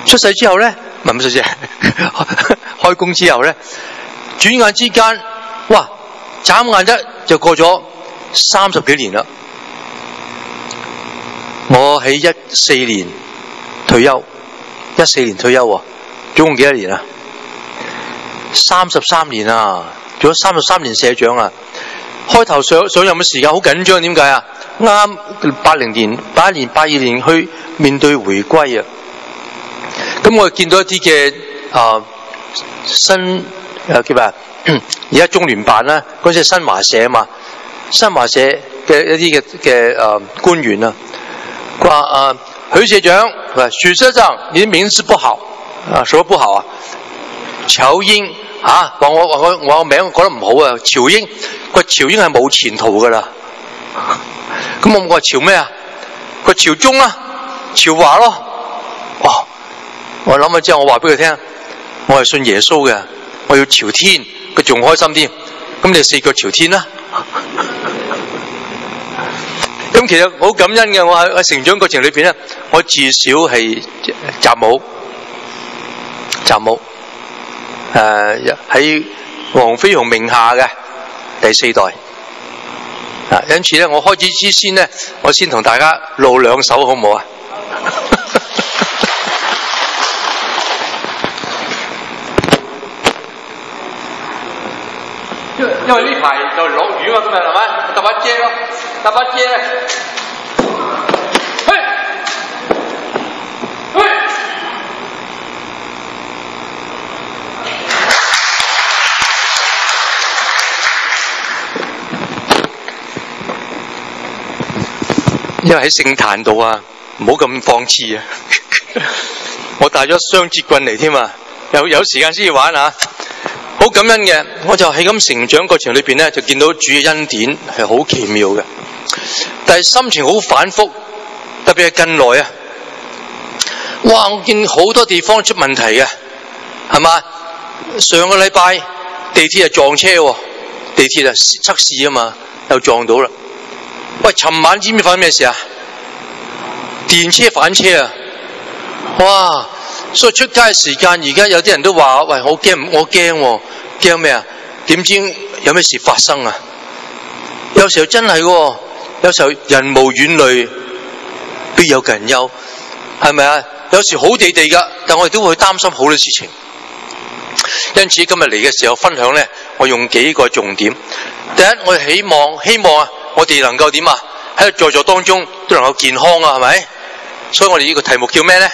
出世之後咧，唔係出世，開工之後咧，轉眼之間，哇！眨眼就過咗30幾年啦。我喺14年退休，14年退休喎，總共幾多年啊？33年啊，做咗33年社長啊！開頭上任嘅時間好緊張，點解啊？啱81年、82年去面對回歸啊！咁我見到一啲嘅新叫咩啊？而家中聯辦啦，嗰陣新華社啊嘛，新華社嘅一啲嘅官員啊，佢話許社長，許社長，你的名字不好啊，什麼不好啊？喬英啊，話我名我覺得唔好啊，喬英，個喬英係冇前途噶啦。咁我話喬咩啊？個喬中啊，喬華咯。哇！我諗咗之後，我話俾佢聽，我係信耶穌嘅，我要朝天，佢仲開心添。咁你4腳朝天啦。咁其實好感恩嘅，我喺成長過程裏邊咧，我至少係習武，喺黃飛鴻名下嘅第4代。因此咧，我開始之先咧，我先同大家露兩手，好唔好啊？因為呢排就落雨嘛，今日係咪？搭把遮咯，搭把遮咧。嘿，嘿。因為喺聖壇度啊，唔好咁放肆啊！我帶咗雙節棍嚟添啊，有時間先至玩啊！好感恩嘅，我就喺咁成長過程裏邊咧，就見到主嘅恩典係好奇妙嘅，但係心情好反覆，特別係近來啊，哇！我見好多地方出問題嘅，係嘛？上個禮拜地鐵係撞車喎，地鐵啊測試啊嘛，又撞到啦。喂，尋晚知唔知發生咩事啊？電車反車啊！哇！所以出街嘅時間，而家有啲人都話：喂，我驚，我驚，驚咩啊？點知有咩事發生啊？有時候真係喎，有時候人無遠慮，必有近憂，係咪啊？有時好地地噶，但我哋都會擔心好多事情。因此今日嚟嘅時候分享咧，我用幾個重點。第一，我希望啊，我哋能夠點啊？喺在座當中都能夠健康啊，係咪？所以我哋呢個題目叫咩咧？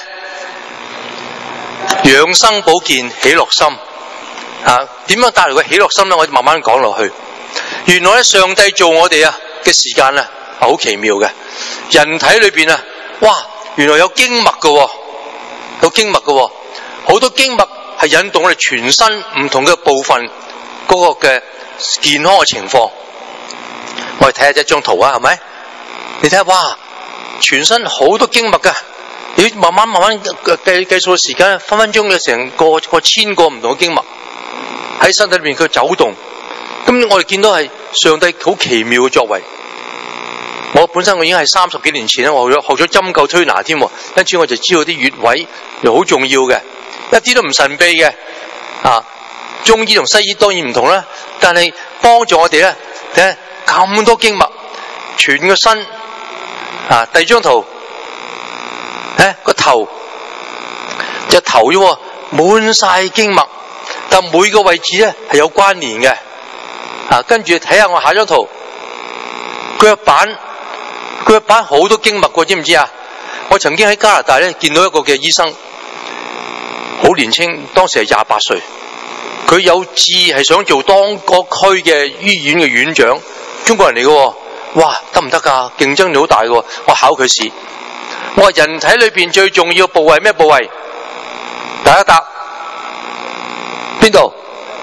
養生保健喜樂心啊！點樣帶來個喜樂心咧？我慢慢講落去。原來咧，上帝做我哋啊嘅時間啊，係好奇妙嘅。人體裏邊啊，哇！原來有經脈嘅，有經脈嘅，好多經脈係引動我哋全身唔同嘅部分嗰個嘅健康嘅情況。我哋睇下一張圖啊，係咪？你睇下，哇！全身好多經脈噶。你慢慢計數嘅時間，分分鐘有成個千個唔同嘅經脈喺身體裏面佢走動。咁我哋見到係上帝好奇妙嘅作為。我本身我已經係30幾年前咧，我學咗針灸推拿添，因此我就知道啲穴位又好重要嘅，一啲都唔神秘嘅。啊，中醫同西醫當然唔同啦，但係幫助我哋咧，睇下咁多經脈，全個身。啊，第二張圖。個頭隻頭啫，滿晒經脈，但每個位置咧係有關聯嘅。跟住睇下我下張圖，腳板好多經脈嘅，知唔知啊？我曾經喺加拿大咧見到一個嘅醫生，好年輕，當時係28歲，佢有志係想做當個區嘅醫院嘅院長，中國人嚟嘅，哇，得唔得噶？競爭力好大嘅，我考佢試。我話人體裏邊最重要嘅部位咩部位？大家答邊度？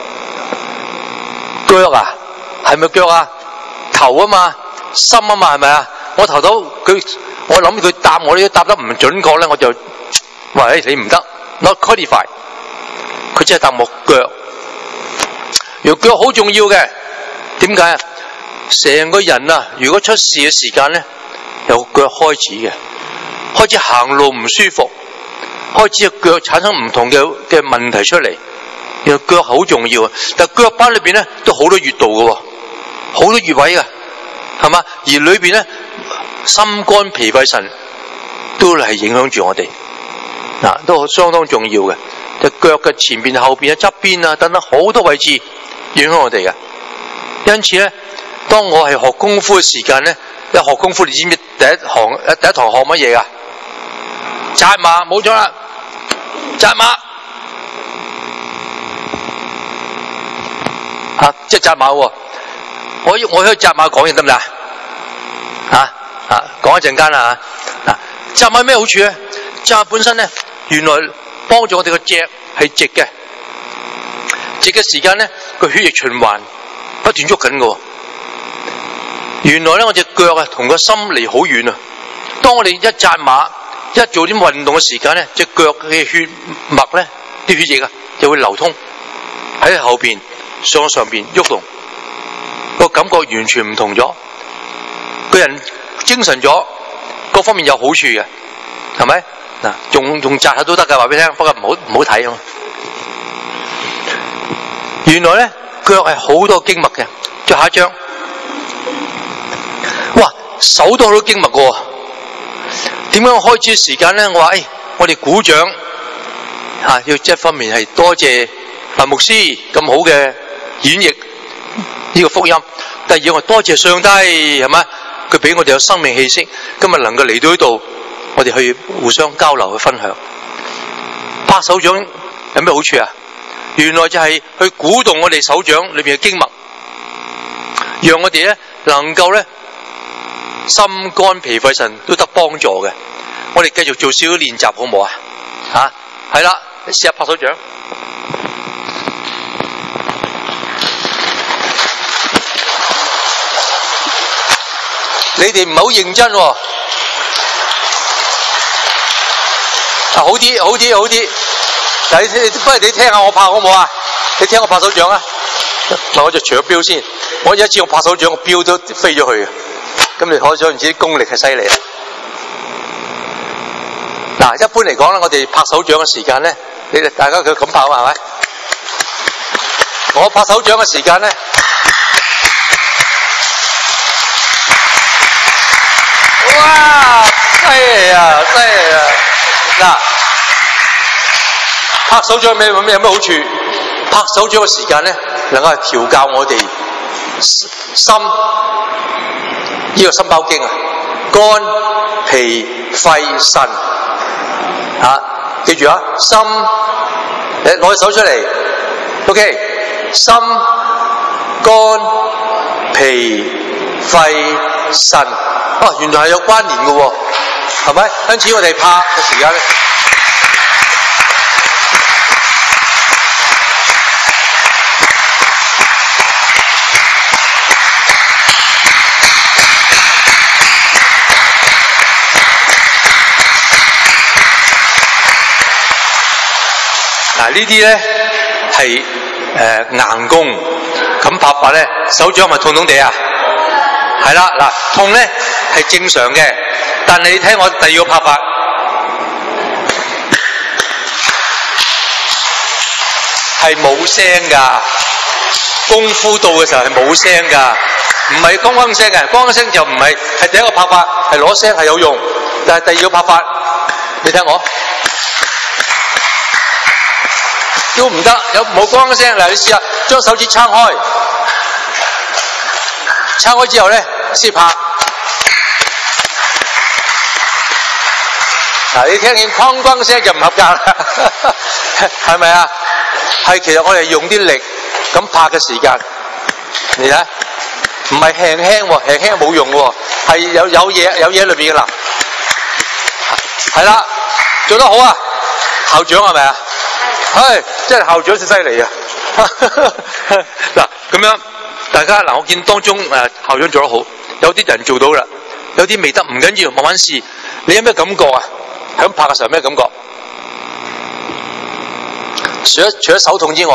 腳啊？係咪腳啊？頭啊嘛，心啊嘛，係咪啊？我頭到佢，我諗佢答我呢都答得唔準確咧，我就話：你唔得 ，not qualified。佢只係答我腳，條腳好重要嘅。點解啊？成個人啊，如果出事嘅時間咧，由腳開始嘅。開始行路唔舒服， 開始個腳產生唔同嘅問題出嚟。原來腳好重要啊，但係腳板裏邊咧都好多穴道嘅，好多穴位嘅，係嘛？而裏邊咧心肝脾肺腎都係影響住我哋，都相當重要嘅。隻腳嘅前邊、後邊啊、側邊啊等等好多位置影響我哋嘅。因此咧，當我係學功夫嘅時間咧，一學功夫，你知唔知第一堂學乜嘢噶？紮馬，冇錯啦，紮馬。即係紮馬喎，我可以紮馬講嘢得唔得？講一陣間啦嚇。紮馬咩好處咧？紮馬本身咧，原來幫助我哋個脊係直嘅，直嘅時間咧個血液循環不斷喐緊嘅。原來咧我隻腳啊同個心離好遠啊。當我哋一紮馬，一做啲運動嘅時間咧，隻腳嘅血脈咧啲血液啊就會流通喺後邊。上邊喐動，個感覺完全唔同咗，個人精神咗，各方面有好處嘅，係咪？嗱，用紮下都得㗎，話俾你聽，不過唔好睇啊。原來咧腳係好多經脈嘅，再下一張，哇，手都好多經脈㗎喎。點解我開始時間咧？我話我哋鼓掌要一方面係多謝范牧師咁好嘅演繹呢個福音，第二我多謝上帝，係咪？佢俾我哋有生命氣息，今日能夠嚟到呢度，我哋去互相交流去分享。拍手掌有咩好處啊？原來就係去鼓動我哋手掌裏邊嘅經脈，讓我哋咧能夠咧心肝脾肺腎都得幫助嘅。我哋繼續做少少練習好唔好啊？係啦，你試下拍手掌。你哋唔係好認真喎。好啲。但係不如你聽下我拍好唔好啊？你聽我拍手掌啊！嗱，我就除咗標先，我有一次我拍手掌，個標都飛咗去嘅。咁你可想而知啲功力係犀利啦。嗱，一般嚟講咧，我哋拍手掌嘅時間咧，你哋大家佢咁拍係咪？我拍手掌嘅時間咧。哇！犀利啊！嗱，拍手掌有咩好處？拍手掌嘅時間咧，能夠係調教我哋心，呢個心包經啊，肝、脾、肺、腎記住啊，心，你攞隻手出嚟 ，OK， 心、肝、脾、肺、腎。原來係有關聯嘅喎，係咪？因此我哋拍嘅時間咧，呢啲咧係硬功，咁拍法咧，手掌係咪痛痛地啊？係啦，嗱，痛咧係正常嘅，但係你睇我第二個拍法，係冇聲噶，功夫到嘅時候係冇聲噶，唔係咣咣聲嘅，咣咣聲就唔係，係第一個拍法係攞聲係有用，但係第二個拍法，你睇我都唔得，有冇咣聲？嗱，你試下將手指撐開。撐開之後咧，先拍。你聽見哐哐聲就唔合格啦，係咪啊？係，其實我哋用啲力咁拍嘅時間，你睇，唔係輕輕喎，輕輕冇用喎，係有嘢裏邊嘅啦。係啦，做得好啊，校長係咪啊？係，真係校長先犀利啊！嗱，咁樣。大家嗱，我見當中校長做得好，有啲人做到啦，有啲未得，唔緊要，慢慢試。你有咩感覺啊？響拍嘅時候咩感覺？除咗手痛之外，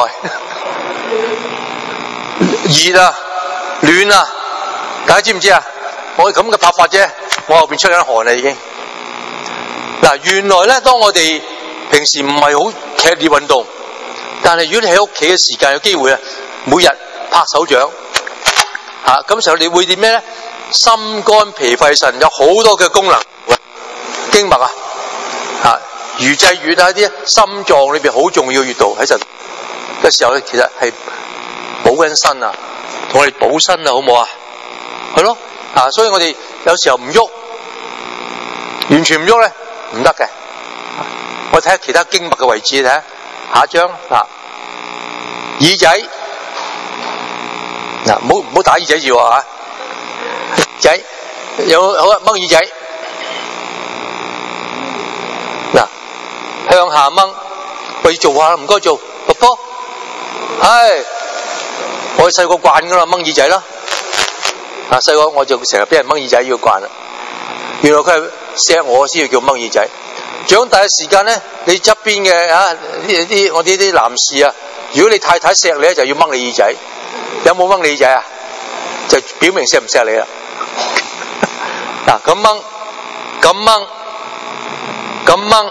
熱啊、暖啊，大家知唔知啊？我咁嘅拍法啫，我後邊出緊汗啦已經。嗱，原來咧，當我哋譬平時唔係好劇烈運動，但係如果你喺屋企嘅時間有機會啊，每日拍手掌咁時候你會點咩咧？心肝脾肺腎有好多嘅功能，經脈魚際穴啲心臟裏邊好重要嘅穴道喺陣嘅時候咧，其實係補緊身啊，同我哋補身啊，好唔好啊？係咯所以我哋有時候唔喐，完全唔喐咧唔得嘅。我睇下其他經脈嘅位置，睇下下一張耳仔唔好打耳仔字喎耳仔有好啊，掹耳仔向下掹，我要做下唔該做伯伯，我細個慣噶啦掹耳仔啦，細個我就成日俾人掹耳仔要慣啦，原來佢係錫我先要叫掹耳仔。長大嘅時間咧，你側邊嘅我啲男士啊，如果你太太錫你咧，就要掹你耳仔。有冇掹你耳仔啊？就表明錫唔錫你啦。咁掹，咁掹，咁掹，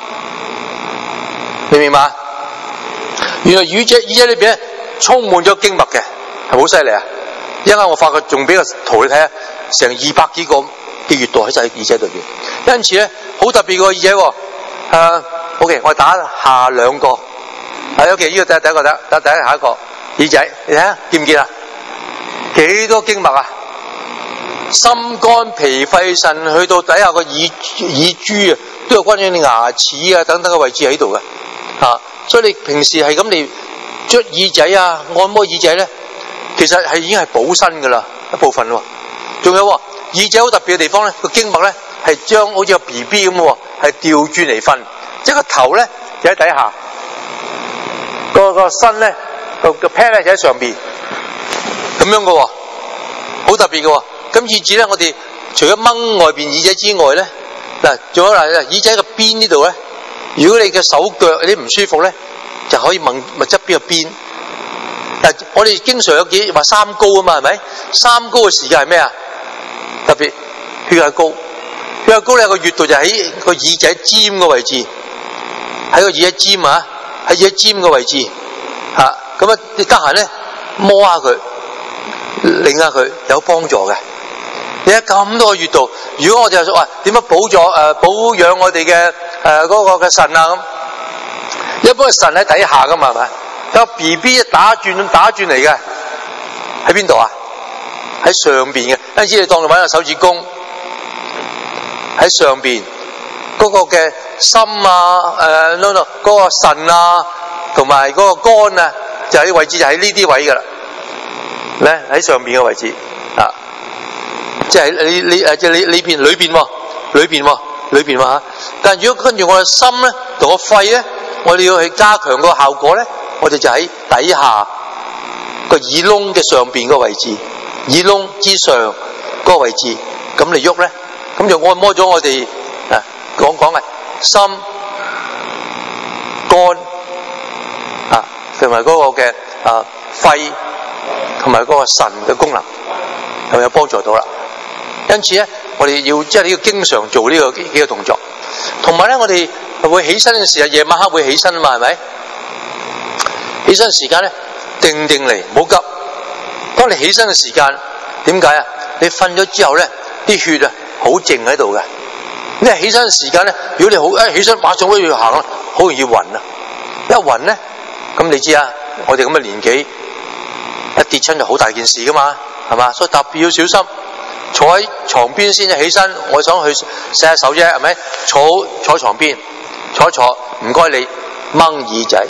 明唔明白？原來耳仔裏邊咧充滿咗經脈嘅，係好犀利啊！一陣間我發覺仲俾個圖你睇下，成200幾個嘅穴道喺晒耳仔裏邊。因此咧，好特別個耳仔喎。OK， 我打下兩個。OK， 呢個第一個得，第一下一個耳仔，你睇下見唔見啊？幾多經脈啊？心肝脾肺腎去到底下個耳珠啊，都有關於你牙齒啊等等嘅位置喺度嘅。所以你平時係咁你捽耳仔啊、按摩耳仔咧，其實係已經係補身噶啦一部分喎。仲有耳仔好特別嘅地方咧，個經脈咧係將好似個 BB 咁喎，係調轉嚟瞓，即係個頭咧就喺底下，個身咧個 pad 咧就喺上邊，咁樣嘅喎，好特別嘅喎。咁以至咧，我哋除咗掹外邊耳仔之外咧，仲有耳仔個邊呢度咧，如果你嘅手腳有啲唔舒服咧，就可以掹側邊個邊。我哋經常有話三高啊嘛，係咪？三高嘅時間係咩啊？特別血壓高，血壓高咧個穴道就喺個耳仔尖嘅位置，喺個耳仔尖喺耳仔尖嘅位置咁你得閒咧摸下佢，擰下佢，有幫助嘅。你睇咁多穴道，如果我哋話點樣保養我哋嘅嗰個嘅腎啊咁，一般嘅腎喺底下噶嘛，係咪？有 BB 打轉嚟嘅，喺邊度啊？喺上邊嘅，因此你當你揾個手指公喺上邊，嗰個嘅心嗰個腎啊，同埋嗰個肝啊，就喺位置就喺呢啲位噶啦，咧喺上邊嘅位置即係你裏邊喎。但係如果跟住我嘅心咧，同個肺咧，我哋要去加強個效果咧，我哋就喺底下個耳窿嘅上邊個位置，耳窿之上嗰個位置，咁嚟喐咧，咁就按摩咗我哋講嘅心、肝同埋嗰個嘅肺同埋嗰個腎嘅功能，係有幫助到啦。因此咧，我哋要要經常做呢個動作，同埋咧，我哋會起身嘅時候，夜晚黑會起身啊嘛，係咪？起身時間咧，定嚟，唔好急。當你起身嘅時間，點解啊？你瞓咗之後咧，啲血啊好靜喺度嘅。你起身嘅時間咧，如果你好起身馬上都要行啦，好容易暈啊！一暈咧，咁你知啊，我哋咁嘅年紀，一跌親就好大件事噶嘛，係嘛？所以特別要小心。坐喺床邊先起身，我想去洗下手啫，係咪？坐床邊，坐一坐，唔該你掹耳仔，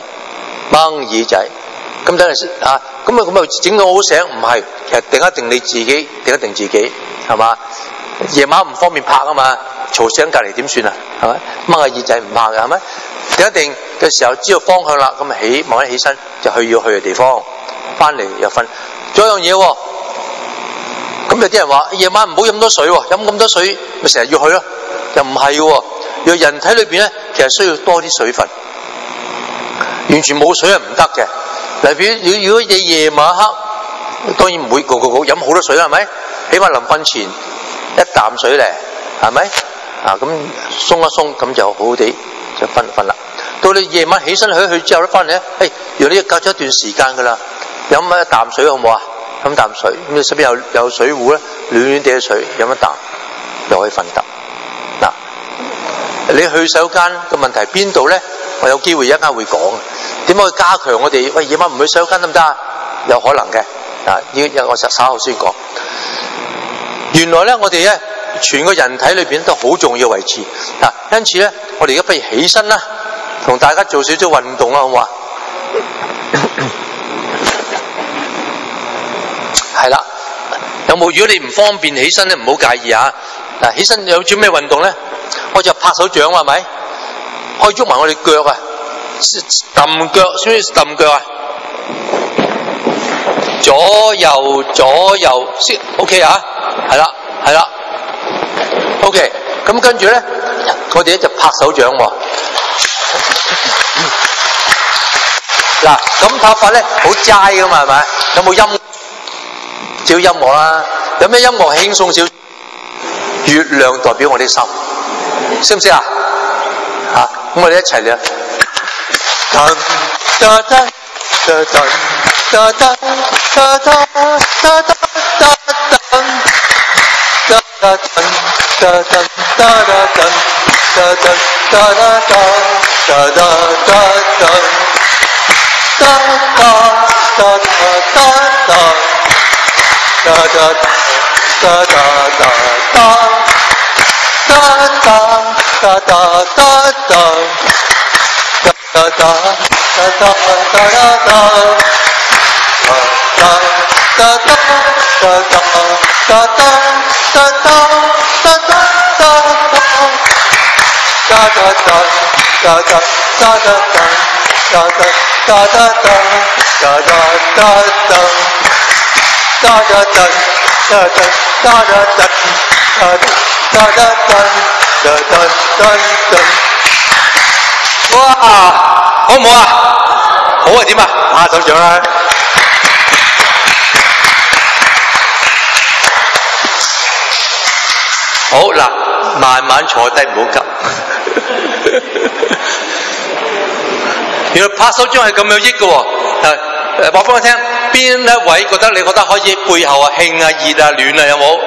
咁等陣咁整到好醒，唔係，其實定一定自己，係嘛？夜晚唔方便拍啊嘛，嘈醒隔離點算啊？係咪？掹下耳仔唔怕嘅，係咪？定一定嘅時候知道方向啦，咁慢慢起身就去要去嘅地方，翻嚟又瞓。仲有一樣嘢喎。咁有啲人話夜晚唔好飲多水喎，飲咁多水咪成日要去咯，又唔係喎。若人體裏邊咧，其實需要多啲水分，完全冇水係唔得嘅。例如如果你夜晚黑，當然唔會個飲好多水啦，係咪？起碼臨瞓前一啖水咧，係咪？咁鬆一鬆，咁就好好地就瞓啦。 到你夜晚起身去之後咧，翻嚟咧，原來你隔咗一段時間噶啦，飲一啖水好唔好啊？飲啖水，咁你身邊有水壺咧，暖暖地嘅水，飲一啖，又可以瞓得。嗱，你去洗手間嘅問題邊度咧？我有機會一陣間會講。點樣去加強我哋？喂，夜晚唔去洗手間得唔得啊？有可能嘅。呢我稍後先講。原來咧，我哋咧全個人體裏邊都好重要位置。因此咧，我哋而家不如起身啦，同大家做少少運動啦，好唔好啊？係啦，有冇？如果你唔方便起身咧，唔好介意啊。嗱，起身有做咩運動咧？我就拍手掌係咪？可以喐埋我哋腳啊，揼腳，知唔知揼腳啊？左右先 ，OK 啊？係啦 ，OK。咁跟住咧，我哋咧就拍手掌喎。嗱，咁拍法咧好齋噶嘛，係咪？有冇音？少音樂啦，有咩音樂輕鬆少？月亮代表我啲心，識唔識啊？咁我哋一齊嚟啊！哇，好唔好啊？好啊，點啊？拍手掌啦！好嗱，慢慢坐低，唔好急。原來拍手掌係咁有益嘅喎。話俾我聽，邊一位覺得你覺得可以背後啊興啊熱啊暖啊？有冇？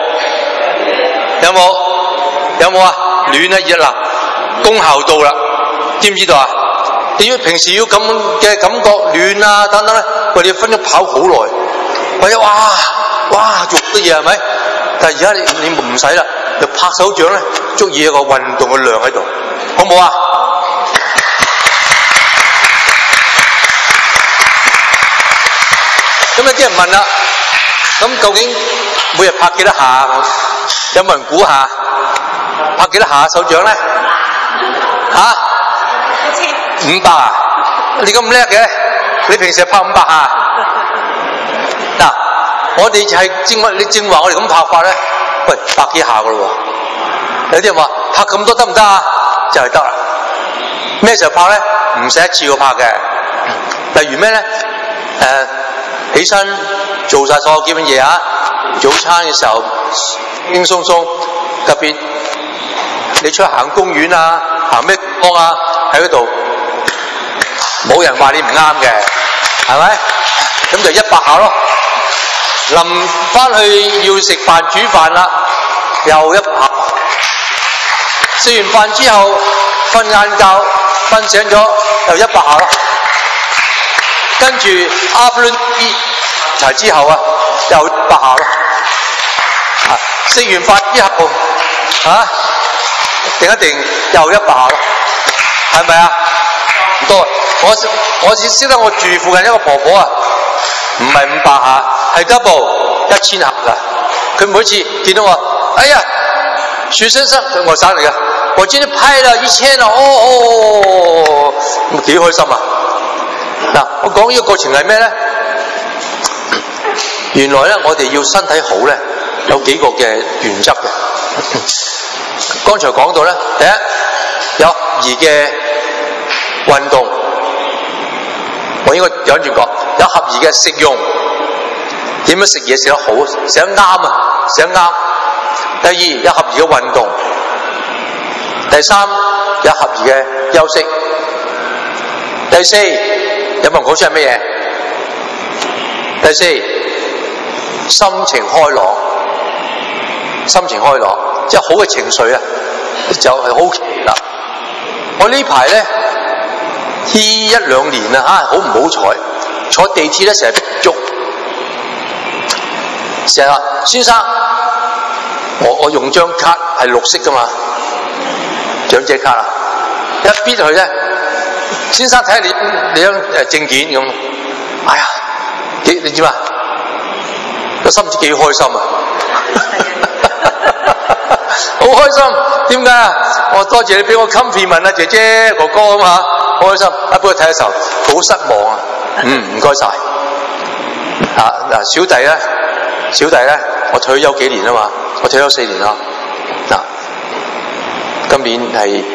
有冇啊？暖啊熱啦，功效到啦，知唔知道啊？你要平時要咁嘅感覺暖啊等等咧，你要分咗跑好耐，或者哇做好多嘢係咪？但係而家你唔使啦，就拍手掌咧，足以有個運動嘅量喺度，好唔好啊？咁有啲人問啦，咁究竟每日拍幾多下？有冇人估下？拍幾多下手掌咧？500啊？你咁叻嘅，你平時拍500下？嗱，我哋就係你正話我哋咁拍法咧，喂，100幾下噶咯喎。有啲人話拍咁多得唔得啊？就係得啦。咩時候拍咧？唔使一次過拍嘅。例如咩咧？起身做晒所有基本嘢啊，早餐嘅時候輕鬆鬆，特別你出去行公園啊，行咩地方啊，喺嗰度冇人話你唔啱嘅，係咪？咁就100下咯。臨翻去要食飯煮飯啦，又100下。食完飯之後瞓晏覺，瞓醒咗又100下咯。跟住 afternoon tea 齊之後啊，又100下咯。食完飯之後定一定又100下咯，係咪啊？唔多。我識得我住附近一個婆婆啊，唔係500下，係 double 1000下噶。佢每次見到我，哎呀，徐先生，佢外省嚟嘅，我今天拍了1000啦，咁幾開心啊！嗱，我講呢個過程係咩咧？原來咧，我哋要身體好咧，有幾個嘅原則嘅。剛才講到咧，第一有合宜嘅運動，我應該有轉講，有合宜嘅食用，點樣食嘢食得好，食得啱啊，食得啱。第二有合宜嘅運動，第三有合宜嘅休息。 第四，有冇人講出係乜嘢？第四，心情開朗，心情開朗，即係好嘅情緒啊，就係好奇啦。我呢排咧呢一兩年啊，好唔好彩，坐地鐵咧成日逼足，成日話先生，我用張卡係綠色噶嘛，長者卡啊，一逼佢咧，先生睇下你張證件咁，哎呀，你知嘛？個心唔知幾開心啊！好開心，點解啊？我多謝你俾我 compliment 啊，姐姐哥哥啊嘛，好開心。不過睇嘅時候好失望啊。唔該晒。嗱，小弟咧，我退休幾年啊嘛，我退休4年啦。嗱，今年係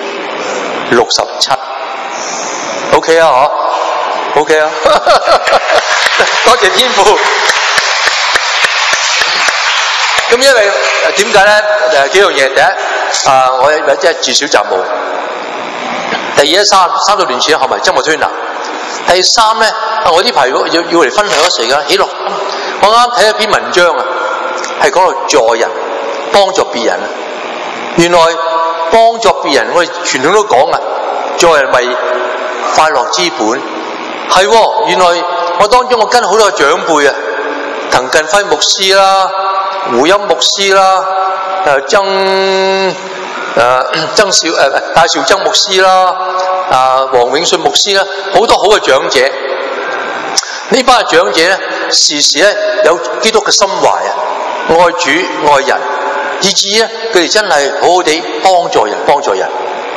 67。OK 啊，嗬 ？OK 啊，多謝天父。咁因為點解咧？幾樣嘢，第一我即係住小雜務。第二咧，三到年前學埋周末推拿。第三咧，我呢排要嚟分享一時間喜樂。我啱啱睇一篇文章啊，係講到助人、幫助別人啊。原來幫助別人，我哋傳統都講啊，助人為快樂之本。係喎，原來我當中我跟好多長輩啊，滕近輝牧師啦。胡音牧師啦，戴兆曾牧師啦，黃永信牧師啦，好多好嘅長者。呢班長者咧，時時咧有基督嘅心懷啊，愛主愛人，以至咧佢哋真係好好地幫助人。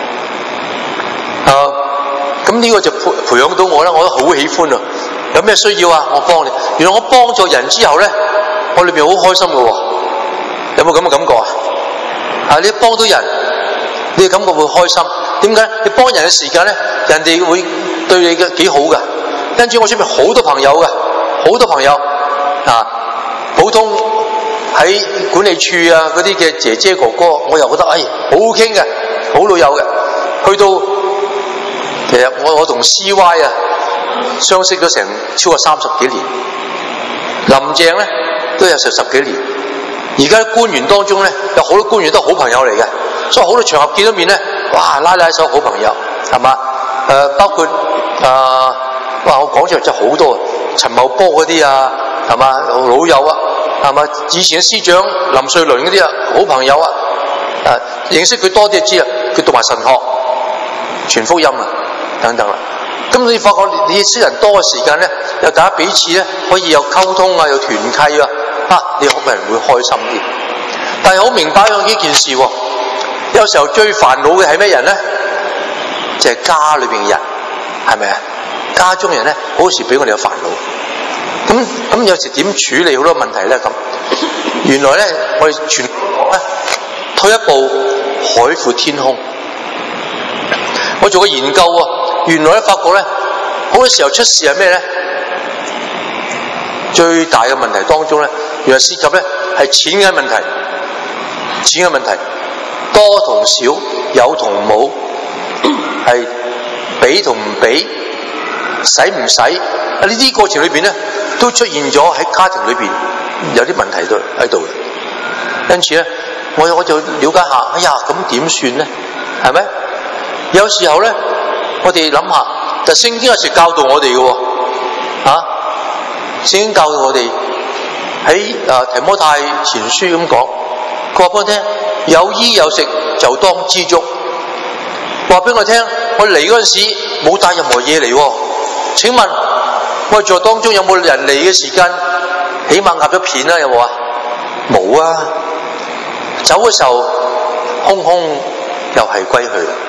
咁呢個就培養到我啦，我都好喜歡啊！有咩需要啊？我幫你。原來我幫助人之後咧，我裏邊好開心嘅喎，有冇咁嘅感覺啊？你幫到人，你嘅感覺會開心。點解？你幫人嘅時間咧，人哋會對你嘅幾好㗎。跟住我出面好多朋友㗎，好多朋友普通喺管理處啊嗰啲嘅姐姐哥哥，我又覺得好好傾嘅，好老友嘅。去到其實我同 CY 相識咗成超過30幾年，林鄭咧都有10幾年。而家官員當中咧，有好多官員都係好朋友嚟嘅，所以好多場合見到面咧，哇拉手好朋友，係嘛？包括我講出嚟就好多，陳茂波嗰啲啊，係嘛老友啊，係嘛？以前嘅司長林瑞麟嗰啲啊，好朋友啊，認識佢多啲就知啦，佢讀埋神學、傳福音啊等等啦。咁你發覺你識人多嘅時間咧，又大家彼此咧可以有溝通啊，有團契啊，你好人會開心啲。但係好明白呢件事喎，有時候最煩惱嘅係咩人咧？就係家裏邊嘅人，係咪啊？家中人咧，好時俾我哋有煩惱。咁有時點處理好多問題咧？咁原來咧，我哋全國咧退一步，海闊天空。我做過研究喎，原來咧發覺咧，好多時候出事係咩咧？最大嘅問題當中咧，原來涉及咧係錢嘅問題，錢嘅問題，多同少，有同冇，係俾同唔俾，使唔使呢啲過程裏邊咧，都出現咗喺家庭裏邊有啲問題喺度嘅。因此咧，我就了解下，咁點算咧？係咪？有時候咧，我哋諗下，就聖經有時教導我哋嘅喎，聖經教導我哋喺提摩太前書咁講，佢話俾我聽，有衣有食就當知足。話俾我聽，我嚟嗰陣時冇帶任何嘢嚟喎。請問我在座當中有冇人嚟嘅時間起碼壓咗片啦？有冇啊？冇啊！走嘅時候空空又係歸去。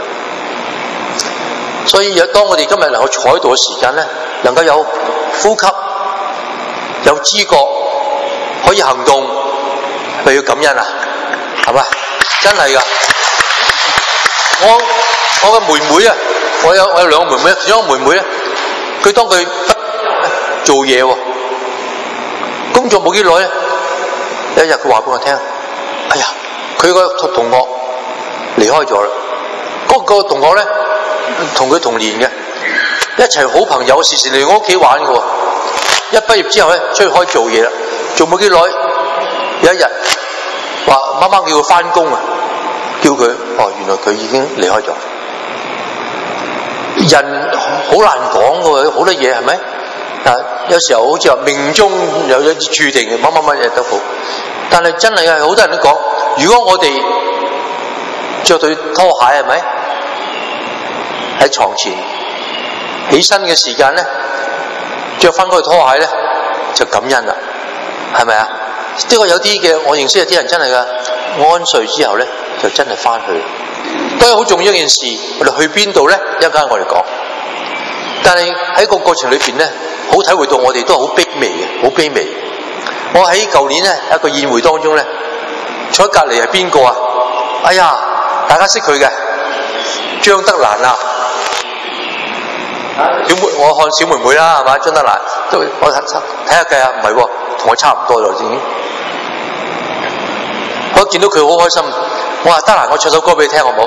所以當我哋今日能夠坐喺度嘅時間咧，能夠有呼吸、有知覺、可以行動，咪要感恩啊？係咪？真係㗎！我嘅妹妹啊，我有2個妹妹，其中一個妹妹咧，佢當佢做嘢喎，工作冇幾耐咧，有一日佢話俾我聽，佢個同學離開咗啦。嗰個同學咧，同佢同年嘅， 一齊好朋友，時時嚟我屋企玩嘅喎。一畢業之後咧，出去開做嘢啦，做冇幾耐，有一日話媽媽叫佢返工啊，叫佢原來佢已經離開咗。人好難講嘅喎，好多嘢係咪？有時候好似話命中有一啲注定嘅，乜嘢都好。但係真係好多人都講，如果我哋着對拖鞋係咪喺床前起身嘅時間咧，着翻嗰對拖鞋咧就感恩啦，係咪啊？的確有啲嘅，我認識有啲人真係噶，安睡之後咧就真係翻去，都係好重要一件事。我哋去邊度咧？一陣間我哋講。但係喺個過程裏邊咧，好體會到我哋都係好卑微嘅，好卑微。我喺舊年咧一個宴會當中咧，坐喺隔離係邊個啊？哎呀，大家識佢嘅張德蘭啊！小妹，我看小妹妹啦，係嘛？張德蘭都我睇下計下，唔係喎，同我差唔多咗已經。我見到佢好開心，我話德蘭，我唱首歌俾你聽好唔好？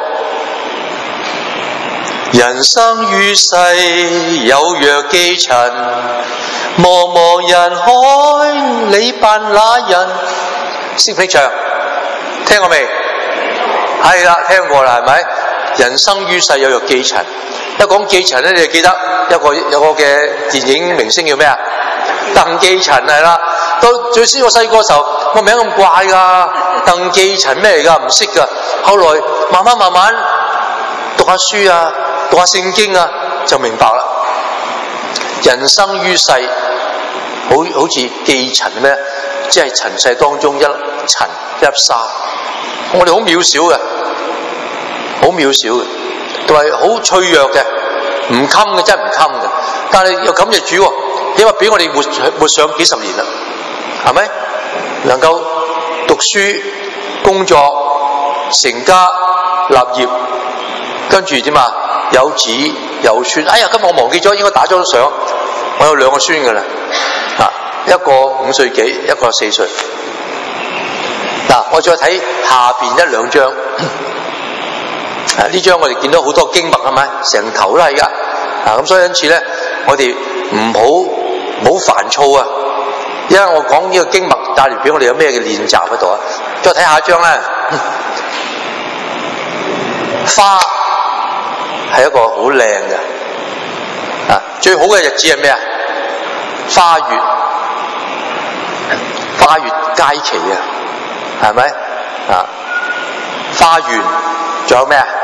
人生於世有若寄塵，茫茫人海你扮那人。識唔識唱？聽過未？係啦，聽過啦，係咪？人生於世有若寄塵。一講寄塵咧，你就記得有個嘅電影明星叫咩啊？鄧寄塵係啦。到最先我細個時候，個名咁怪㗎，鄧寄塵咩嚟㗎？唔識㗎。後來慢慢讀下書啊，讀下聖經啊，就明白啦。人生於世，好似寄塵咩？即係塵世當中一粒塵一粒沙，我哋好渺小嘅，好渺小嘅。同埋好脆弱嘅，唔襟嘅，真係唔襟嘅。但係又感謝主喎，起碼俾我哋活上幾十年啦，係咪？能夠讀書、工作、成家立業，跟住點啊？有子有孫。哎呀，今日我忘記咗，應該打咗相。我有2個孫㗎啦，一個5歲幾，一個4歲。我再睇下邊1、2張。呢張我哋見到好多經脈係咪？成頭都係㗎。咁所以因此咧，我哋唔好煩躁啊！因為我講呢個經脈帶嚟俾我哋有咩嘅練習喺度啊？再睇下一張咧，花係一個好靚嘅，最好嘅日子係咩啊？花月佳期啊，係咪？花園仲有咩啊？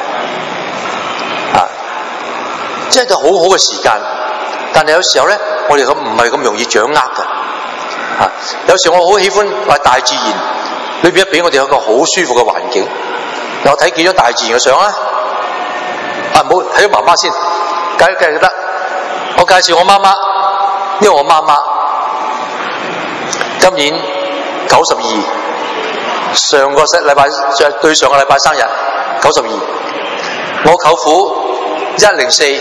即係好好嘅時間，但係有時候咧，我哋唔係咁容易掌握嘅。有時我好喜歡話大自然裏邊俾我哋有一個好舒服嘅環境。我睇幾張大自然嘅相啊！唔好睇咗媽媽先，梗係得。我介紹我媽媽，因為我媽媽今年92，上個禮拜對上個禮拜生日92。我舅父104，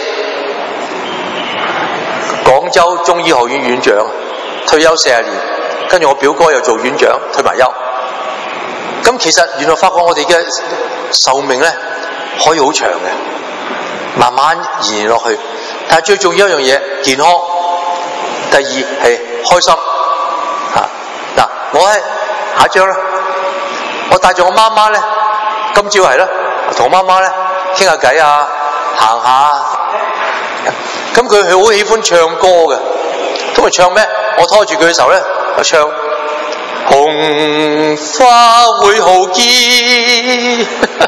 廣州中醫學院院長，退休40年，跟住我表哥又做院長，退埋休。咁其實原來發覺我哋嘅壽命咧可以好長嘅，慢慢延落去。但係最重要一樣嘢，健康。第二係開心。我咧下一張啦，我帶住我媽媽咧，今朝係啦，同我媽媽咧傾下偈啊，行下。咁佢好喜歡唱歌嘅，咁佢唱咩？我拖住佢嘅時候咧，我唱紅花會好結。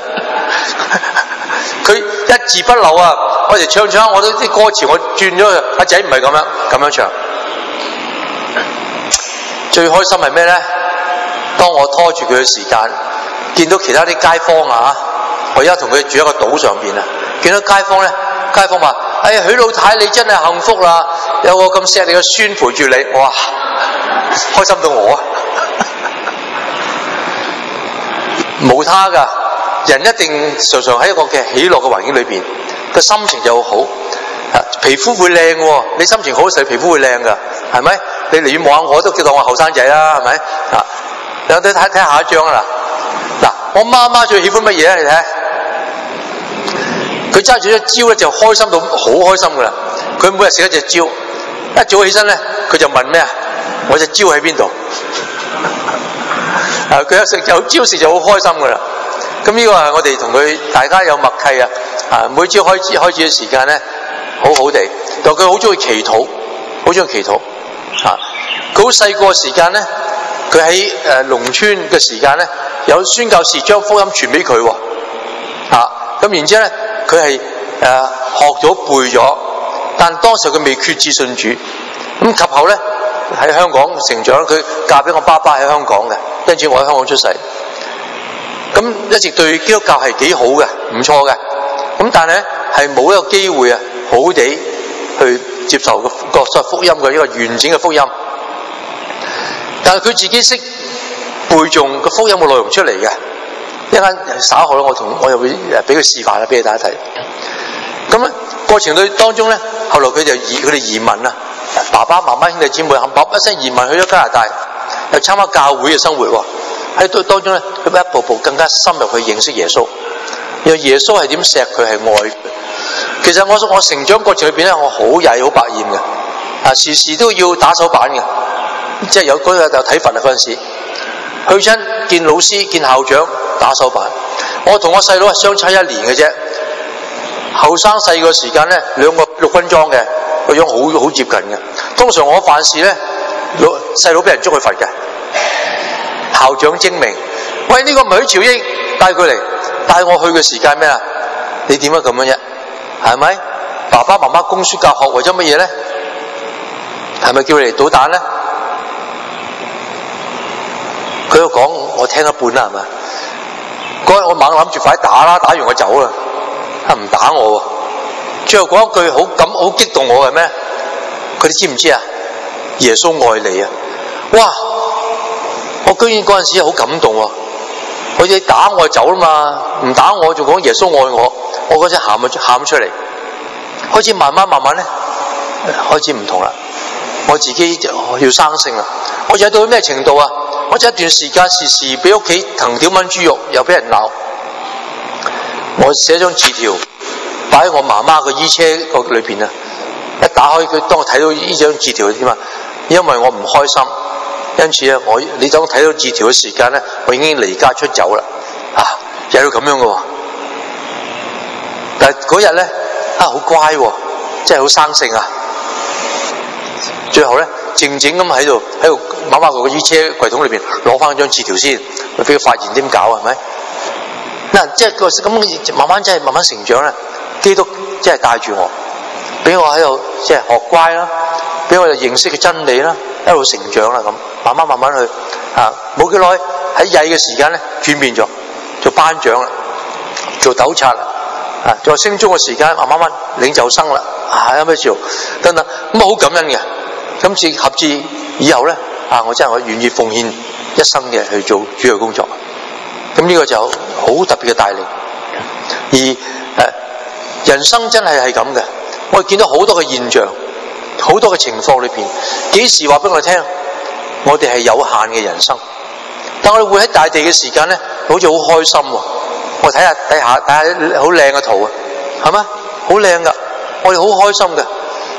佢一字不漏啊！我哋唱唱，我都啲歌詞我轉咗，阿仔唔係咁樣唱。最開心係咩咧？當我拖住佢嘅時間，見到其他啲街坊啊，我而家同佢住喺個島上邊啊，見到街坊咧，街坊話：哎呀，許老太你真係幸福啦，有個咁錫你嘅孫陪住你，哇，開心到我啊！無他噶，人一定常常喺一個嘅喜樂嘅環境裏邊，個心情就好。皮膚會靚喎，你心情好嘅時候，皮膚會靚噶，係咪？你離遠望下我都叫當我後生仔啦，係咪？你睇下一張啦。我媽媽最喜歡乜嘢咧？你睇， 佢揸住隻蕉咧就開心到好開心噶啦。佢每日食一隻蕉，一早起身咧佢就問咩啊？我隻蕉喺邊度？佢一食有蕉食就好開心噶啦。咁呢個係我哋同佢大家有默契啊！每朝開始嘅時間咧，好好地。但佢好中意祈禱，好中意祈禱。佢好細個嘅時間咧，佢喺農村嘅時間咧，有宣教士將福音傳俾佢喎。咁然之後咧，佢係學咗背咗，但當時佢未決志信主。咁及後咧喺香港成長，佢嫁俾我爸爸喺香港嘅，跟住我喺香港出世。咁一直對基督教係幾好嘅，唔錯嘅。咁但係咧係冇一個機會啊，好好地去接受個福音嘅一個完整嘅福音。但係佢自己識背誦個福音嘅內容出嚟嘅。一陣間稍後咧，我又會俾佢示範啦，俾大家睇。咁咧過程當中咧，後來佢哋移民啦，爸爸媽媽兄弟姊妹冚唪一聲移民去咗加拿大，又參加教會嘅生活喎。喺當中咧，佢一步步更加深入去認識耶穌。因為耶穌係點錫佢，係愛佢。其實我成長過程裏邊咧，我好曳好百厭嘅，時時都要打手板嘅，即係有嗰日就體罰啦嗰陣時，去親見老師見校長打手板。我同我細佬係相差1年嘅啫，後生細個時間咧兩個陸軍裝嘅，個樣好接近嘅。通常我犯事咧，細佬俾人捉去罰嘅。校長精明，喂呢個唔係許朝英，帶佢嚟，帶我去嘅時間咩啊？你點解咁樣啫？係咪？爸爸媽媽供書教學為咗乜嘢咧？係咪叫你嚟搗蛋咧？佢又講我聽一半啦，係咪？嗰日我猛諗住快打啦，打完我走啦，唔打我喎。最後講一句好激動我係咩？佢哋知唔知啊？耶穌愛你啊！哇！我居然嗰陣時好感動喎！佢哋打我就走啦嘛，唔打我仲講耶穌愛我，我嗰陣喊出嚟，開始慢慢咧，開始唔同啦。我自己就要生性啦。我就到咩程度啊？我就一段時間時時俾屋企藤條炆豬肉，又俾人鬧。我寫張字條擺喺我媽媽個衣車個裏邊啊！一打開佢，當我睇到呢張字條點啊？因為我唔開心。因此咧，你當睇到字條嘅時間咧，我已經離家出走啦，又要咁樣嘅喎。但係嗰日咧，好乖喎，真係好生性啊！最後咧，靜靜咁喺度媽媽個衣車櫃桶裏邊攞翻張字條先，俾佢發現點搞係咪？嗱，即係咁慢慢真係慢慢成長啦。基督真係帶住我，俾我喺度即係學乖啦，俾我哋認識嘅真理啦。一路成長啦，咁慢慢去冇幾耐喺曳嘅時間咧轉變咗，做班長啦，做督察啦，做升中嘅時間慢慢領袖生啦，有咩做等等咁好感恩嘅。今次合志以後咧，我真係我願意奉獻一生嘅去做主要工作。咁呢個就好特別嘅帶領。而人生真係咁嘅，我哋見到好多嘅現象。好多嘅情況裏邊，幾時話俾我哋聽？我哋係有限嘅人生，但我哋會喺大地嘅時間咧，好似好開心喎。我睇下好靚嘅圖啊，係咪？好靚噶，我哋好開心嘅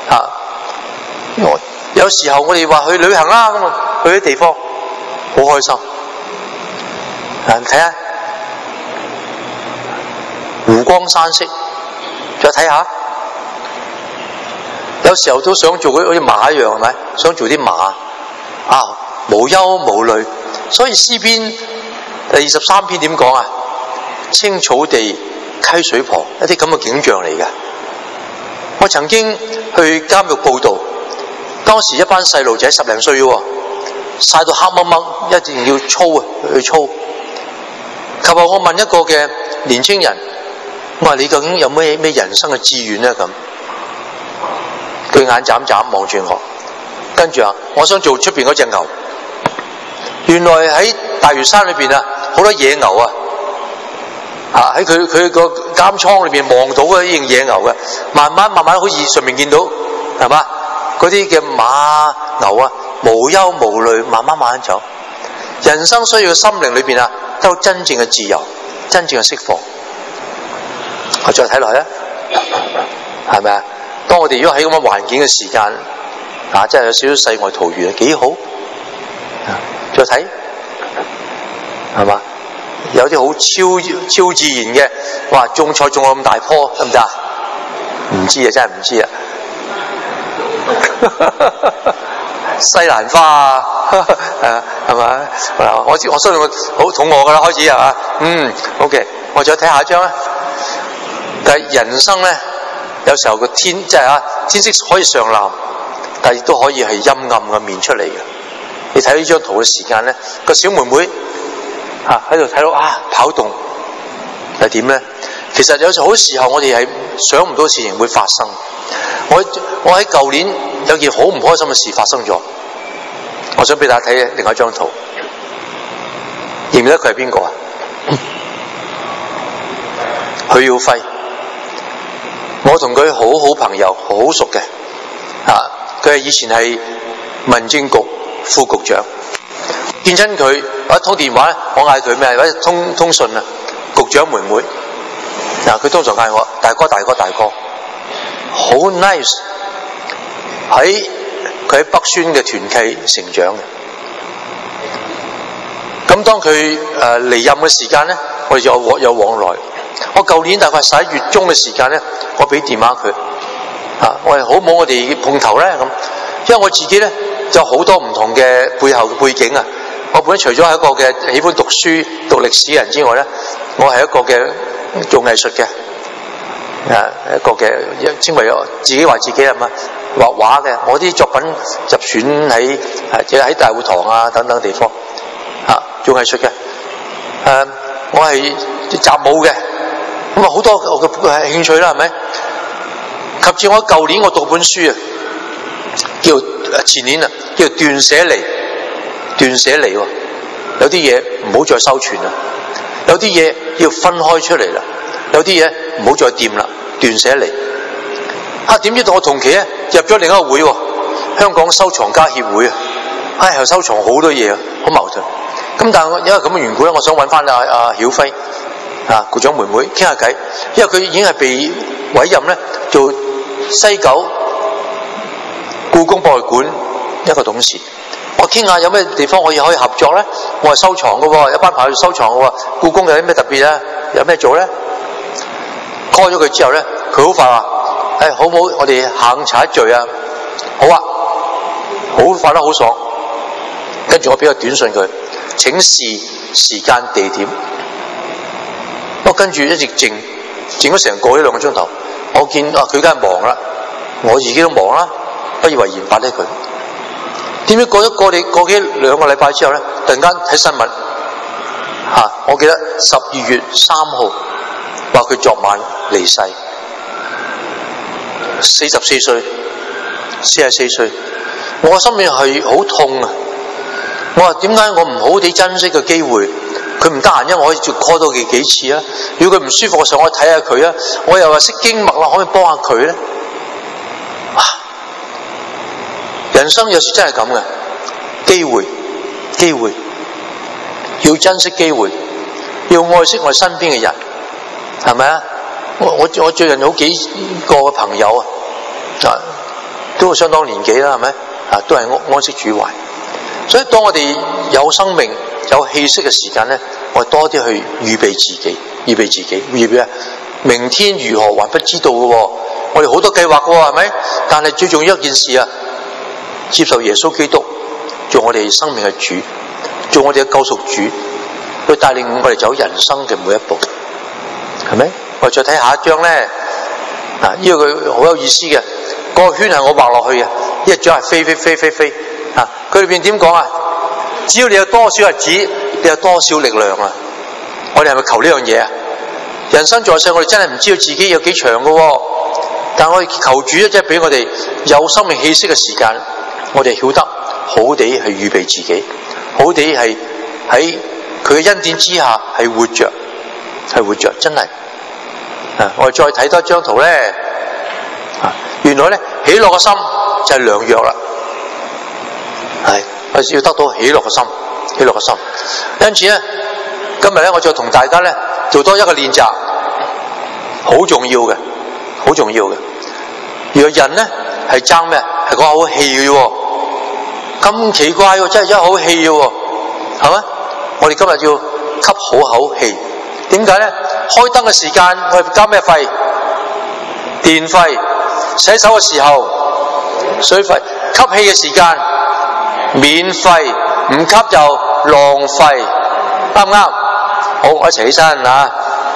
有時候我哋話去旅行啦，咁去啲地方好開心。睇下湖光山色，再睇下。有時候都想做好似馬一樣，係咪？想做啲馬無憂無慮。所以詩篇第23篇點講啊？青草地、溪水旁，一啲咁嘅景象嚟嘅。我曾經去監獄報道，當時一班細路仔10零歲喎，曬到黑掹掹，一定要操。及後我問一個嘅年青人，我話你究竟有咩人生嘅志願咧？咁佢眼眨眨望住我，跟住我想做出邊嗰隻牛。原來喺大嶼山裏邊好多野牛喺佢個監倉裏邊望到嗰啲野牛嘅，慢慢好似上面見到係嘛？嗰啲嘅馬牛無憂無慮，慢慢走。人生需要心靈裏邊得到真正嘅自由，真正嘅釋放。我再睇落去係咪啊？當我哋如果喺咁嘅環境嘅時間，真係有少少世外桃源，幾好。再睇，係嘛？有啲好超自然嘅，哇！種菜種到咁大棵，得唔得啊？唔知啊，真係唔知啊。西蘭花啊，係嘛？我相信我好肚餓噶啦，開始係嘛？OK， 我再睇下一張啦。但係人生咧，有時候個天即係天色可以上藍，但係亦都可以係陰暗嘅面出嚟嘅。你睇呢張圖嘅時間咧，個小妹妹喺度睇到跑動係點咧？其實有時好時候我哋係想唔到事情會發生。我喺舊年有件好唔開心嘅事發生咗，我想俾大家睇另外一張圖，認唔認得佢係邊個啊？許耀輝，我同佢好好朋友，好熟嘅，佢係以前係民政局副局長，見親佢我一通電話咧，我嗌佢咩？或者通訊啊，局長妹妹，佢通常嗌我大哥大哥大哥，好 nice。佢喺北宣嘅團契成長嘅，咁當佢離任嘅時間咧，我哋有往來。我舊年大概11月中嘅時間咧，我俾電話佢，我係好冇我哋碰頭咧咁，因為我自己咧有好多唔同嘅背後嘅背景啊。我本身除咗係一個嘅喜歡讀書讀歷史嘅人之外咧，我係一個嘅做藝術嘅，一個嘅稱為自己話自己係嘛畫畫嘅。我啲作品入選喺大會堂等等地方做藝術嘅。我係習武嘅，咁好多我嘅興趣啦，係咪？及至我舊年我讀本書叫前年叫斷捨離。斷捨離喎，有啲嘢唔好再收存啦，有啲嘢要分開出嚟啦，有啲嘢唔好再掂啦，斷捨離。點知到我同期咧入咗另一個會喎，香港收藏家協會又收藏好多嘢好矛盾。咁但係因為咁嘅緣故咧，我想揾翻阿曉輝局長妹妹傾下偈，因為佢已經係被委任咧做西九故宮博物館一個董事。我傾下有咩地方可以合作咧？我係收藏嘅喎，有班朋友收藏嘅喎。故宮有啲咩特別啊？有咩做咧 ？call 咗佢之後咧，佢好快話：好唔好？我哋下午茶一聚啊！好啊，好快得好爽。跟住我俾個短信佢，請示時間地點。我跟住一直靜咗成個2個鐘頭。我見佢梗係忙啦，我自己都忙啦，不以為然發俾佢。點知過幾2個禮拜之後咧，突然間睇新聞我記得12月3號話佢昨晚離世，44歲，44歲。我心裏係好痛啊！我話點解我唔好地珍惜個機會？佢唔得閒，因為我可以再 call 多幾次啊！如果佢唔舒服嘅時候，我睇下佢啊！我又話識經脈啦，可唔可以幫下佢咧？人生有時真係咁嘅，機會要珍惜機會，要愛惜我身邊嘅人，係咪啊？我最近好幾個嘅朋友都係相當年紀啦，係咪都係安息主懷。所以當我哋有生命有氣息嘅時間咧，我多啲去預備自己，預備明天如何還不知道嘅喎。我哋好多計劃嘅喎，係咪？但係最重要一件事接受耶穌基督做我哋生命嘅主，做我哋嘅救贖主，去帶領我哋走人生嘅每一步，係咪？我哋再睇下一張咧，呢個好有意思嘅，個圈係我畫落去嘅，一張係飛佢裏邊點講啊？只要你有多少日子，你有多少力量啊！我哋係咪求呢樣嘢啊？人生在世，我哋真係唔知道自己有幾長嘅，但係我哋求主咧，即係俾我哋有生命氣息嘅時間。我哋曉得好地去預備自己，好地係喺佢嘅恩典之下係活着，真係。我哋再睇多一張圖咧，原來咧喜樂嘅心就係良藥啦。我要得到喜樂嘅心。因此咧，今日咧我就同大家咧做多一個練習，好重要嘅。 如果人咧係爭咩？係嗰口氣嘅喎，咁奇怪喎，真係一口氣嘅喎，係咪？我哋今日要吸好口氣，點解咧？開燈嘅時間我哋交咩費？電費。洗手嘅時候水費。吸氣嘅時間免費，唔吸就浪費，啱唔啱？好，我一齊起身啊！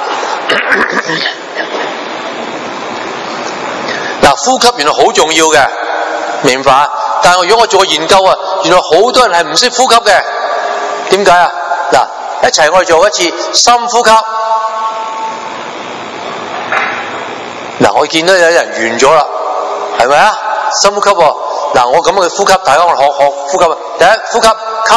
嗱，呼吸原來好重要嘅，明白？但係如果我做個研究啊，原來好多人係唔識呼吸嘅，點解啊？嗱，一齊我哋做一次深呼吸。嗱，我見到有人完咗啦，係咪啊？深呼吸喎。嗱，我咁嘅呼吸，大家我學呼吸。第一，呼吸吸，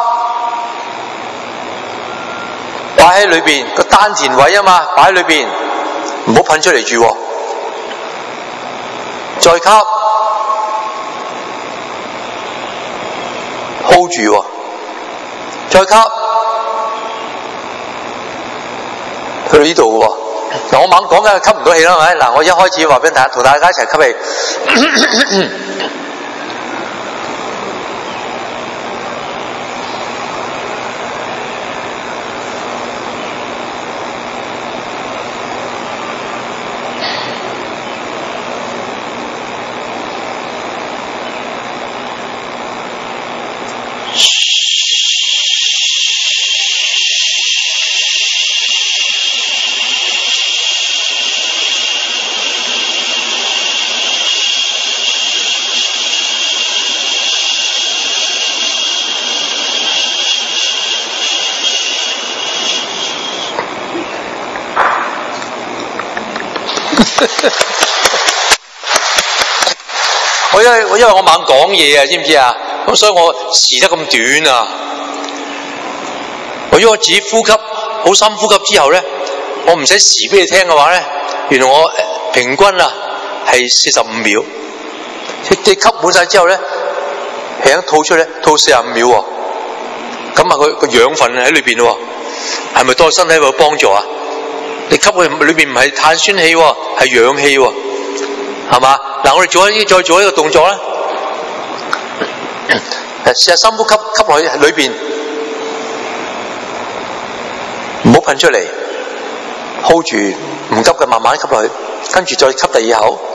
擺喺裏邊個丹田位啊嘛，擺喺裏邊，唔好噴出嚟住。再吸 ，hold 住，再吸，去到呢度喎。嗱，我猛講緊吸唔到氣啦，係咪？嗱，我一開始話俾大家，同大家一齊吸氣。因為我猛講嘢啊，知唔知啊？咁所以我時得咁短啊。如果我自己呼吸好深呼吸之後咧，我唔使時俾你聽嘅話咧，原來我平均啊係45秒。你吸滿晒之後咧，輕吐出咧，吐45秒喎。咁啊，佢個養分喺裏邊喎，係咪對身體有幫助啊？你吸佢裏邊唔係碳酸氣喎，係氧氣喎，係嘛？嗱，我哋再做一個動作啦。試下深呼吸，吸落去裏邊，唔好噴出嚟 ，hold 住，唔急嘅，慢慢吸落去，跟住再吸第二口。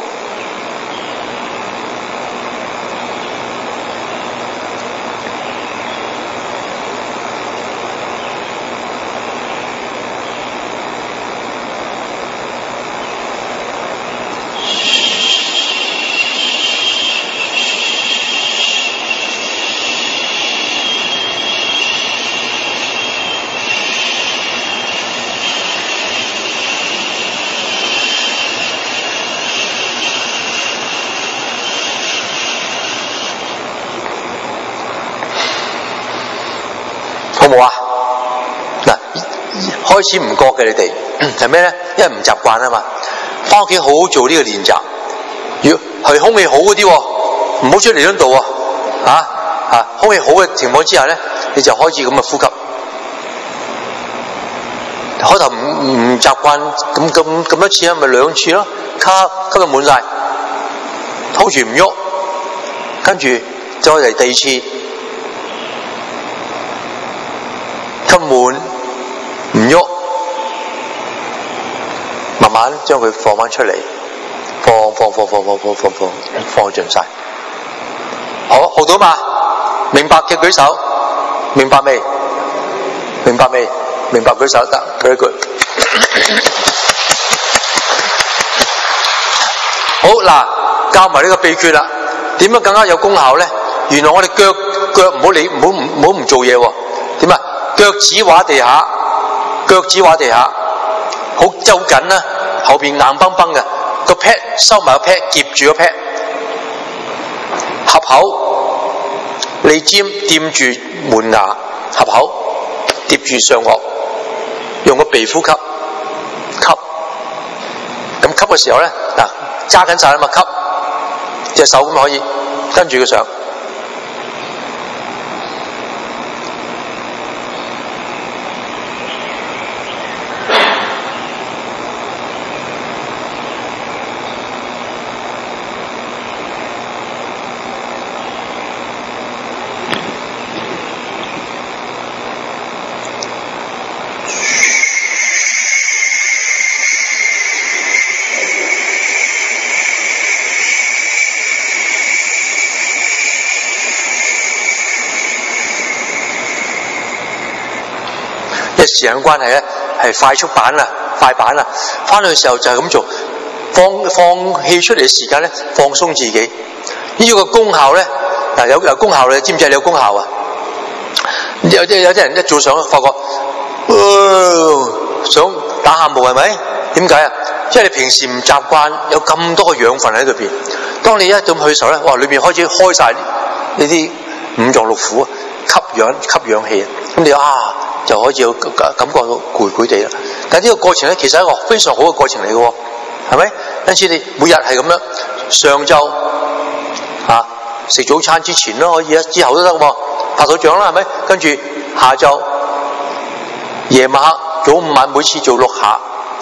好冇啊？嗱，開始唔覺嘅你哋係咩咧？因為唔習慣啊嘛。翻屋企好好做呢個練習。如果係空氣好嗰啲，唔好出嚟呢度啊！空氣好嘅情況之下咧，你就開始咁嘅呼吸。開頭唔習慣咁多次啊，咪2次咯，吸到滿晒，拖住唔喐，跟住再嚟第2次。吸滿唔喐，慢慢將佢放翻出嚟，放盡晒。好，學到嘛？明白嘅舉手，明白未？明白未？明白舉手得 ，very good。好嗱，教埋呢個秘訣啦。點樣更加有功效咧？原來我哋腳唔好理，唔好唔做嘢喎。點啊？腳趾畫地下，好周緊啦，後邊硬崩崩嘅，個 pad 收埋個 pad， 夾住個 pad， 合口，脷尖掂住門牙，合口，貼住上顎，用個鼻呼吸，咁吸嘅時候咧，嗱揸緊晒啦嘛，吸，隻手咁可以跟住佢上。 為時間關係咧，係快板啦。翻去嘅時候就係咁做，放棄出嚟嘅時間咧，放鬆自己。呢個功效咧，嗱有功效，你知唔知有功效啊？有啲人一早上發覺，想打喊路係咪？點解啊？因為你平時唔習慣有咁多嘅養分喺裏邊，當你一咁去嘅時候咧，哇！裏邊開始開晒呢啲五臟六腑，吸氧氣，咁你就開始有感覺到攰攰地啦。但係呢個過程咧，其實係一個非常好嘅過程嚟嘅，係咪？因此你每日係咁樣，上晝食早餐之前咯，可以啊，之後都得喎，拍手掌啦，係咪？跟住下晝、夜晚黑、早午晚每次做6下。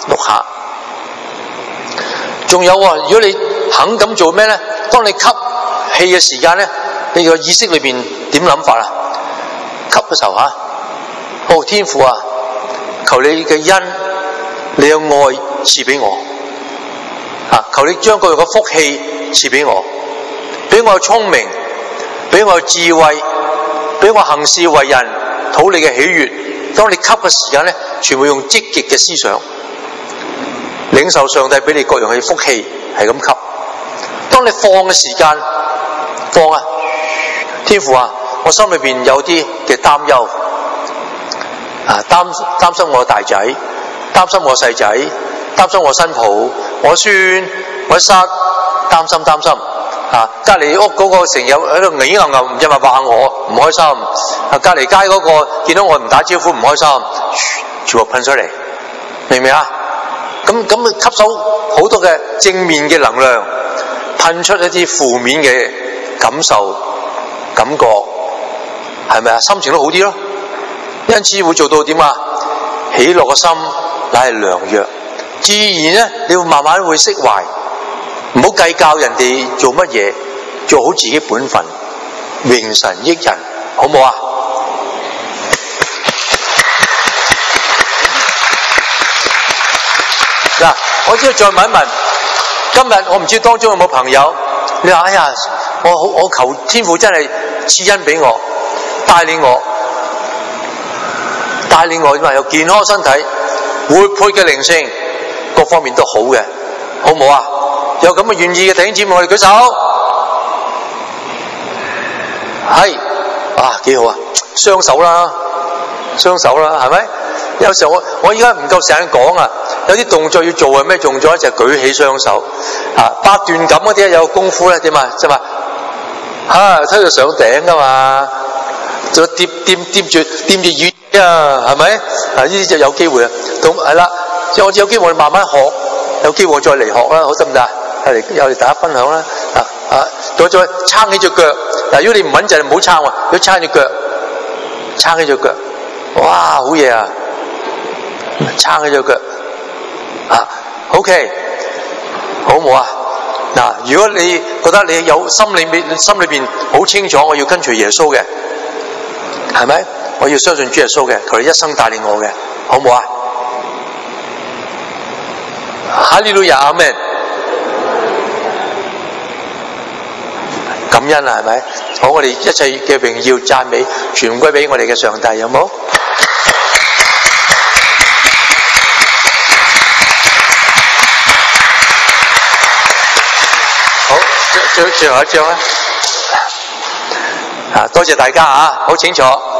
仲有如果你肯咁做咩咧？當你吸氣嘅時間咧，你個意識裏邊點諗法啊？吸嘅時候天父啊，求你嘅恩，你嘅愛賜俾我求你將嗰個福氣賜俾我，俾我聰明，俾我智慧，俾我行事為人討你嘅喜悅。當你吸嘅時間咧，全部用積極嘅思想，領受上帝俾你各樣嘅福氣，係咁吸。當你放嘅時間，放天父啊，我心裏邊有啲嘅擔憂擔心我大仔，擔心我細仔，擔心我新抱，我孫，我室，擔心隔離屋嗰個成日喺度硬唔知咪話我唔開心，隔離街嗰個見到我唔打招呼唔開心，全部噴出嚟，明唔明啊？咁吸收好多嘅正面嘅能量，噴出一啲負面嘅感受感覺，係咪啊？心情都好啲咯。因此會做到點啊？喜樂嘅心乃係良藥，自然咧你會慢慢會釋懷，唔好計較人哋做乜嘢，做好自己本分，榮神益人，好唔好啊？嗱，我只係再問一問，今日我唔知當中有冇朋友，你話哎呀，我求天父真係賜恩俾我，帶領我點啊？有健康身體、活潑嘅靈性，各方面都好嘅，好唔好啊？有咁嘅願意嘅弟兄姊妹，我哋舉手。係幾好啊！雙手啦，係咪？有時候我依家唔夠時間講啊，有啲動作要做係咩動作？就係舉起雙手八段錦嗰啲有功夫咧點啊？即係話推到上頂噶嘛，就掂住魚係咪？呢啲就有機會啊。咁係啦，即係我有機會慢慢學，有機會我再嚟學啦，好得唔得啊？有嚟大家分享啦。再撐起隻腳。如果你唔穩陣，唔好撐喎。如果撐起隻腳，哇，好嘢啊！撐起隻腳，OK， 好唔好啊？嗱，如果你覺得你有心裏邊好清楚，我要跟隨耶穌嘅，係咪？我要相信主耶穌嘅，佢一生帶領我嘅，好唔好啊？哈利路亞，阿們。感恩係咪？好，我哋一切嘅榮耀讚美全歸俾我哋嘅上帝，有冇？好，最後一張啦。多謝大家好清楚。